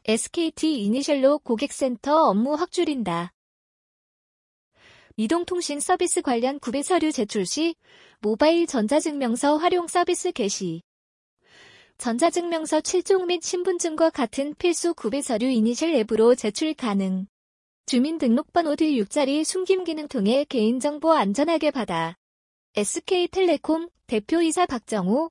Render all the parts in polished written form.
SKT 이니셜로 고객센터 업무 확 줄인다. 이동통신 서비스 관련 구비 서류 제출 시 모바일 전자증명서 활용 서비스 개시. 전자증명서 7종 및 신분증과 같은 필수 구비 서류 이니셜 앱으로 제출 가능. 주민등록번호 뒤 6자리 숨김 기능 통해 개인정보 안전하게 받아. SK텔레콤 대표이사 박정호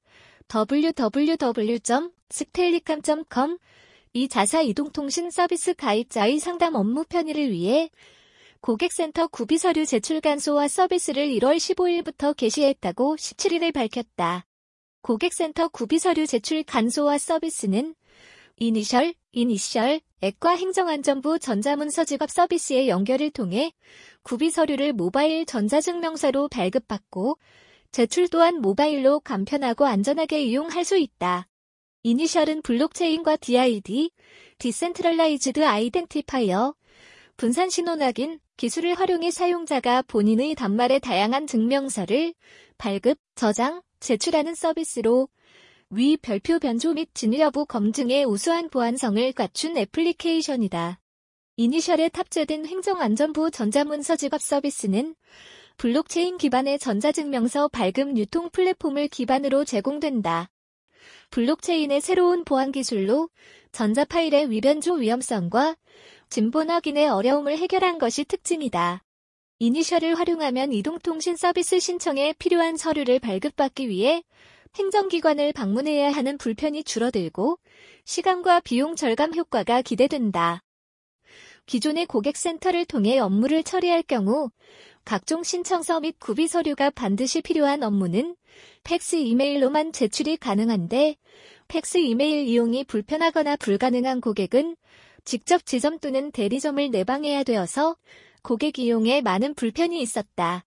www.sktelecom.com 이 자사 이동통신 서비스 가입자의 상담 업무 편의를 위해 고객센터 구비서류 제출 간소화 서비스를 1월 15일부터 개시했다고 17일에 밝혔다. 고객센터 구비서류 제출 간소화 서비스는 이니셜, 앱과 행정안전부 전자문서지급 서비스의 연결을 통해 구비서류를 모바일 전자증명서로 발급받고 제출 또한 모바일로 간편하고 안전하게 이용할 수 있다. 이니셜은 블록체인과 DID, 디센트럴라이즈드 아이덴티파이어, 분산신원 확인 기술을 활용해 사용자가 본인의 단말에 다양한 증명서를 발급, 저장, 제출하는 서비스로 위 별표 변조 및 진위 여부 검증의 우수한 보안성을 갖춘 애플리케이션이다. 이니셜에 탑재된 행정안전부 전자문서지급 서비스는 블록체인 기반의 전자증명서 발급 유통 플랫폼을 기반으로 제공된다. 블록체인의 새로운 보안 기술로 전자 파일의 위변조 위험성과 진본 확인의 어려움을 해결한 것이 특징이다. 이니셜을 활용하면 이동통신 서비스 신청에 필요한 서류를 발급받기 위해 행정기관을 방문해야 하는 불편이 줄어들고 시간과 비용 절감 효과가 기대된다. 기존의 고객센터를 통해 업무를 처리할 경우 각종 신청서 및 구비 서류가 반드시 필요한 업무는 팩스 이메일로만 제출이 가능한데 팩스 이메일 이용이 불편하거나 불가능한 고객은 직접 지점 또는 대리점을 내방해야 되어서 고객 이용에 많은 불편이 있었다.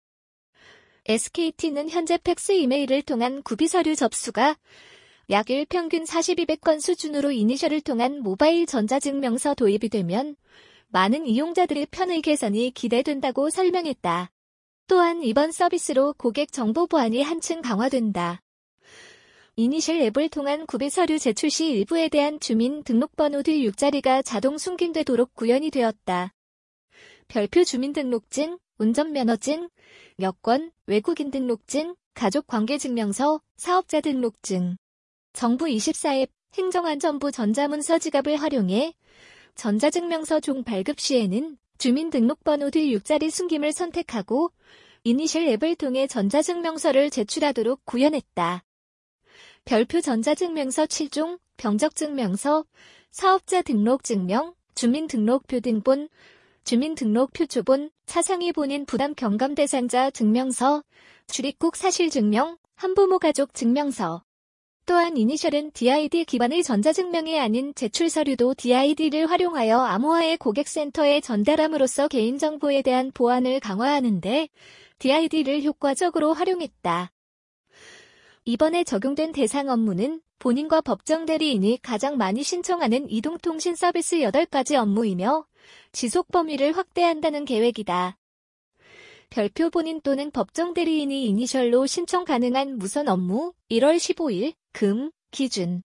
SKT는 현재 팩스 이메일을 통한 구비 서류 접수가 약 일 평균 4200건 수준으로 이니셜을 통한 모바일 전자증명서 도입이 되면 많은 이용자들의 편의 개선이 기대된다고 설명했다. 또한 이번 서비스로 고객 정보 보안이 한층 강화된다. 이니셜 앱을 통한 구비 서류 제출 시 일부에 대한 주민등록번호 뒤 6자리가 자동 숨김되도록 구현이 되었다. 별표 주민등록증, 운전면허증, 여권, 외국인 등록증, 가족관계증명서, 사업자 등록증. 정부 24앱 행정안전부 전자문서 지갑을 활용해 전자증명서 종 발급 시에는 주민등록번호 뒤 6자리 숨김을 선택하고 이니셜 앱을 통해 전자증명서를 제출하도록 구현했다. 별표 전자증명서 7종, 병적증명서, 사업자 등록증명, 주민등록표 등본, 주민등록표 초본, 차상위 본인 부담 경감 대상자 증명서, 출입국 사실증명, 한부모 가족 증명서. 또한 이니셜은 DID 기반의 전자증명이 아닌 제출 서류도 DID를 활용하여 암호화의 고객센터에 전달함으로써 개인정보에 대한 보안을 강화하는 데 DID를 효과적으로 활용했다. 이번에 적용된 대상 업무는 본인과 법정대리인이 가장 많이 신청하는 이동통신 서비스 8가지 업무이며 지속 범위를 확대한다는 계획이다. 별표 본인 또는 법정대리인이 이니셜로 신청 가능한 무선 업무 1월 15일 금 기준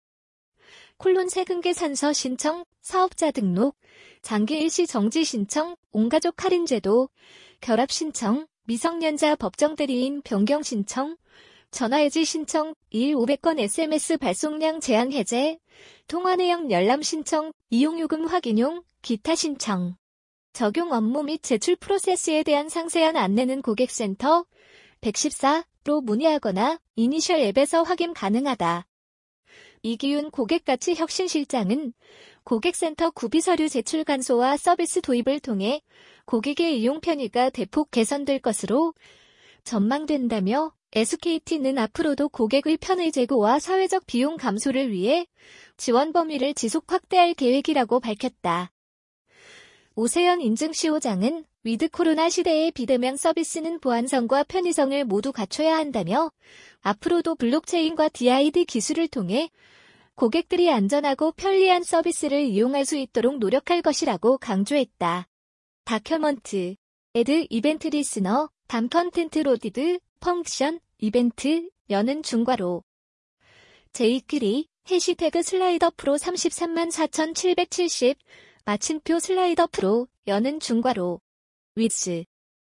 세금계산서 신청, 사업자 등록, 장기 일시 정지 신청, 온가족 할인 제도, 결합 신청, 미성년자 법정대리인 변경 신청, 전화해지 신청, 일 500건 SMS 발송량 제한 해제, 통화 내역 열람 신청, 이용요금 확인용, 기타 신청. 적용 업무 및 제출 프로세스에 대한 상세한 안내는 고객센터 114로 문의하거나 이니셜 앱에서 확인 가능하다. 이기윤 고객가치 혁신실장은 고객센터 구비서류 제출 간소화 서비스 도입을 통해 고객의 이용 편의가 대폭 개선될 것으로 전망된다며 SKT는 앞으로도 고객의 편의 제고와 사회적 비용 감소를 위해 지원 범위를 지속 확대할 계획이라고 밝혔다. 오세연 인증시호장은 위드 코로나 시대의 비대면 서비스는 보안성과 편의성을 모두 갖춰야 한다며 앞으로도 블록체인과 DID 기술을 통해 고객들이 안전하고 편리한 서비스를 이용할 수 있도록 노력할 것이라고 강조했다. 다큐먼트, 애드 이벤트 리스너, 담 컨텐트 로디드, 펑션, 이벤트, 여는 중괄호. 제이크리, 해시태그 슬라이더 프로 334,770 마침표 슬라이더 프로 여는 중괄호 위스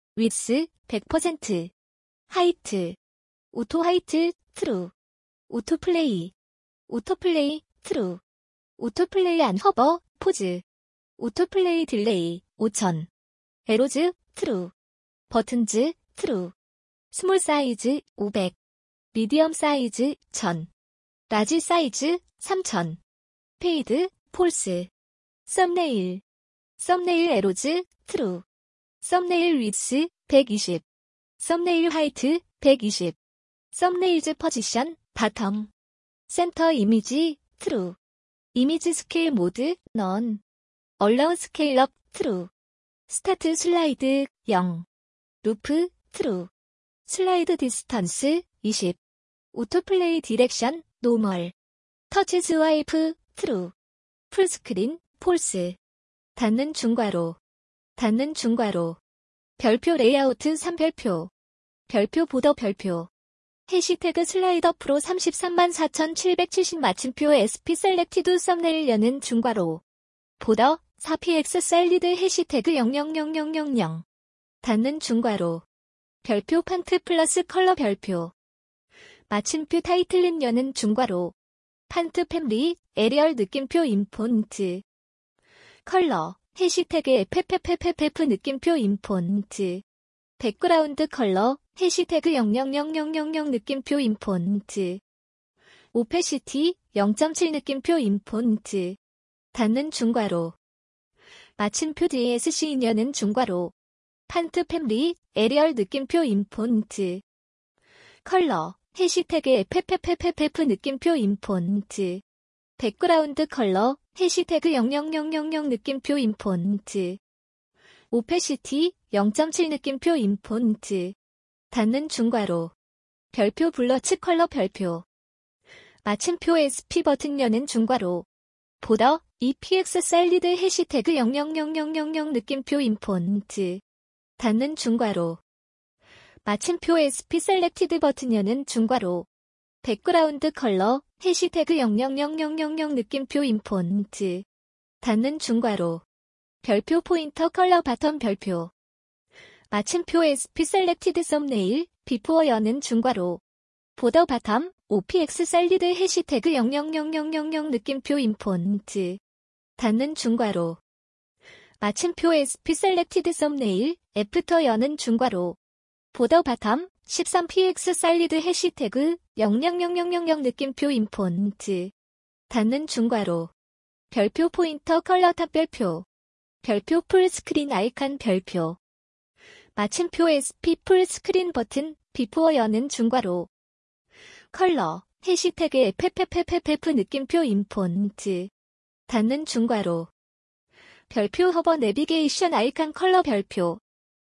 100% 하이트 오토 하이트 트루 오토플레이 트루 오토플레이 안 허버 포즈 오토플레이 딜레이 5000 에로즈 트루 버튼즈 트루 스몰 사이즈 500 미디엄 사이즈 1000 라지 사이즈 3000 페이드 폴스 썸네일 에로즈 트루 썸네일 위스 120 썸네일 하이트 120 썸네일즈 포지션 바텀 센터 이미지 트루 이미지 스케일 모드 넌 얼라운 스케일업 트루 스타트 슬라이드 0 루프 트루 슬라이드 디스턴스 20 오토플레이 디렉션 노멀 터치 스와이프 트루 풀스크린 폴스 닫는 중괄호 별표 레이아우트 3별표 별표 보더 별표 해시태그 슬라이더 프로 334,770 마침표 SP 셀렉티드 썸네일 여는 중괄호 보더 4px 셀리드 해시태그 000000 닫는 중괄호 별표 판트 플러스 컬러 별표 마침표 타이틀린 여는 중괄호 판트 패밀리 에리얼 느낌표 인폰트 컬러 해시태그 FFFFF 느낌표 인폰트 백그라운드 컬러 해시태그 000000 느낌표 인폰트 오페시티 0.7 느낌표 인폰트 닫는 중괄호 마침표 DSC 인여는 중괄호 판트 패밀리 에리얼 느낌표 인폰트 컬러 해시태그 FFFFF 느낌표 인폰트 백그라운드 컬러 해시태그 000000 느낌표 인폰트 오페시티 0.7 느낌표 인폰트 닫는 중괄호 별표 블러츠 컬러 별표 마침표 SP 버튼 여는 중괄호 보더 EPX 셀리드 해시태그 000000 느낌표 인폰트 닫는 중괄호 마침표 SP 셀렉티드 버튼 여는 중괄호 백그라운드 컬러 해시태그 000000 느낌표 인폰트 닫는 중괄호 별표 포인터 컬러 바텀 별표 마침표 SP 셀렉티드 썸네일 비포어 여는 중괄호 보더 바텀 OPX 셀리드 해시태그 000000 느낌표 인폰트 닫는 중괄호 마침표 SP 셀렉티드 썸네일 애프터 여는 중괄호 보더 바텀 13px 셀리드 해시태그 000000 느낌표 인폰트 닫는 중괄호 별표 포인터 컬러 탑 별표 별표 풀스크린 아이콘 별표 마침표 SP 풀스크린 버튼 비포어 여는 중괄호 컬러 해시태그 FFFFF 느낌표 인폰트 닫는 중괄호 별표 허버 내비게이션 아이콘 컬러 별표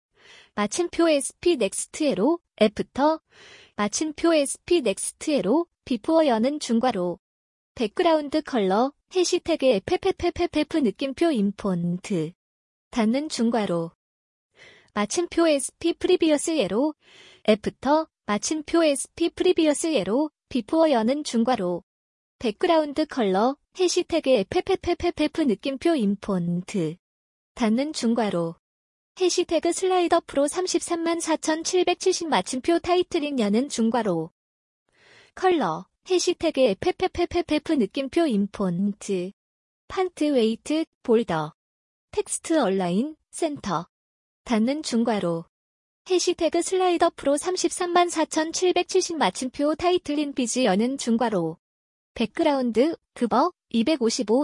마침표 SP 넥스트 에로 애프터 마침표 SP 넥스트 에로 비포어 여는 중괄호 백그라운드 컬러 해시태그 FFFFF 느낌표 인폰트 닫는 중괄호 마침표 SP 프리비어스 에로 애프터 마침표 SP 프리비어스 에로 비포어 여는 중괄호 백그라운드 컬러 해시태그 FFFFF 느낌표 인폰트 닫는 중괄호 해시태그 슬라이더 프로 334,770 마침표 타이틀링 여는 중괄호 컬러 해시태그 FFFFF 느낌표 인폰트 판트 웨이트 볼더 텍스트 얼라인 센터 닫는 중괄호 해시태그 슬라이더 프로 334,770 마침표 타이틀린 비즈 여는 중괄호 백그라운드 그버 255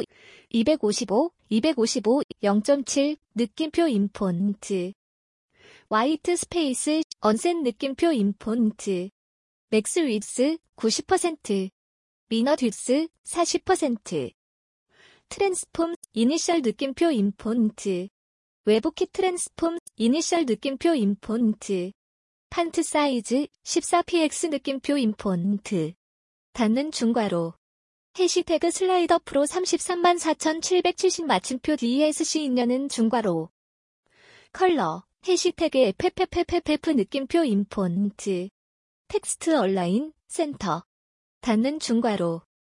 0.7 느낌표 인폰트 화이트 스페이스 언셋 느낌표 인폰트 맥스 윗스 90% 미너 뒷스 40% 트랜스폼 이니셜 느낌표 인폰트 외부키 트랜스폼 이니셜 느낌표 인폰트 판트 사이즈 14px 느낌표 인폰트 닫는 중괄호 해시태그 슬라이더 프로 334,770 마침표 DSC 인여는 중괄호 컬러 해시태그 FFFFF 느낌표 인폰트 텍스트 얼라인 센터 닫는 중괄호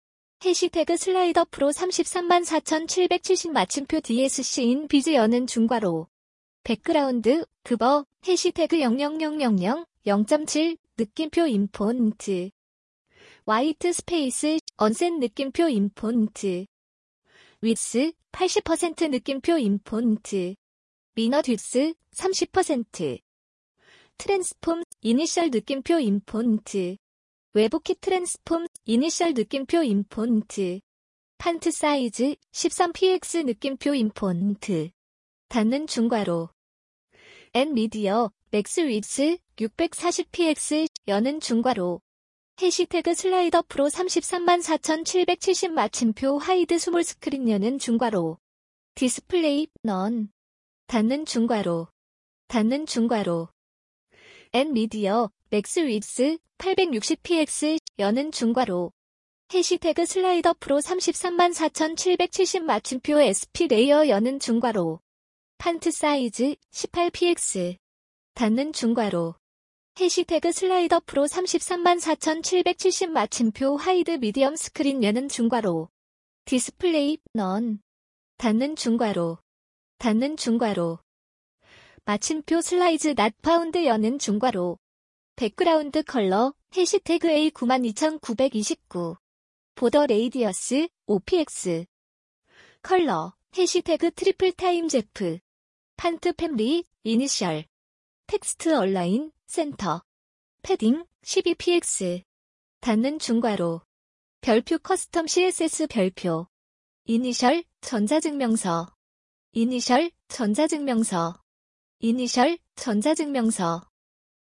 해시태그 슬라이더 프로 334,770 마침표 DSC인 비즈 여는 중괄호. 백그라운드, 급어, 해시태그 00000 0.7 느낌표 임폰트. 화이트 스페이스, 언센 느낌표 임폰트. 위스, 80% 느낌표 임폰트. 미너 듀스, 30%. 트랜스폼, 이니셜 느낌표 임폰트. 외부키 트랜스폼, 이니셜 느낌표 임폰트. 판트 사이즈, 13px 느낌표 임폰트. 닫는 중괄호. N 미디어, 맥스 윗스, 640px, 여는 중괄호. 해시태그 슬라이더 프로 334,770 마침표 하이드 스몰 스크린 여는 중괄호. 디스플레이, 넌. 닫는 중괄호. 닫는 중괄호. N 미디어, 맥스 윗스, 860px, 여는 중괄호. 해시태그 슬라이더 프로 334,770 마침표 SP 레이어 여는 중괄호. 판트 사이즈, 18px. 닫는 중괄호. 해시태그 슬라이더 프로 334,770 마침표 하이드 미디엄 스크린 여는 중괄호. 디스플레이, 넌. 닫는 중괄호. 닫는 중괄호. 마침표 슬라이즈 낫 파운드 여는 중괄호. 백그라운드 컬러, 해시태그 A92929. 보더 레이디어스, OPX. 컬러, 해시태그 트리플 타임 제프. 판트 팸리, 이니셜. 텍스트 얼라인, 센터. 패딩, 12px. 닫는 중괄호. 별표 커스텀 CSS 별표. 이니셜, 전자증명서. 이니셜, 전자증명서. 이니셜, 전자증명서.